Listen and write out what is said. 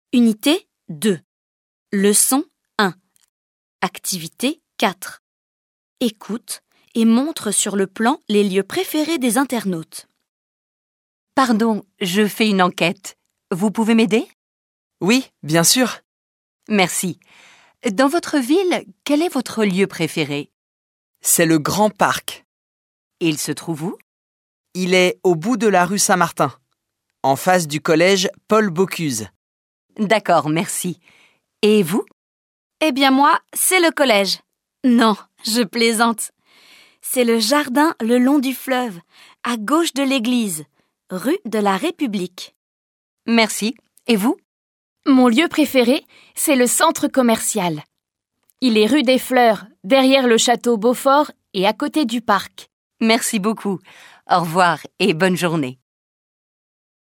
Unité 2. Leçon 1. Activité 4. Écoute et montre sur le plan les lieux préférés des internautes. Pardon, je fais une enquête. Vous pouvez m'aider? Oui, bien sûr. Merci. Dans votre ville, quel est votre lieu préféré? C'est le Grand Parc. Il se trouve où? Il est au bout de la rue Saint-Martin, en face du collège Paul Bocuse. D'accord, merci. Et vous? Eh bien moi, c'est le collège. Non, je plaisante. C'est le jardin le long du fleuve, à gauche de l'église, rue de la République. Merci. Et vous? Mon lieu préféré, c'est le centre commercial. Il est rue des Fleurs, derrière le château Beaufort et à côté du parc. Merci beaucoup. Au revoir et bonne journée.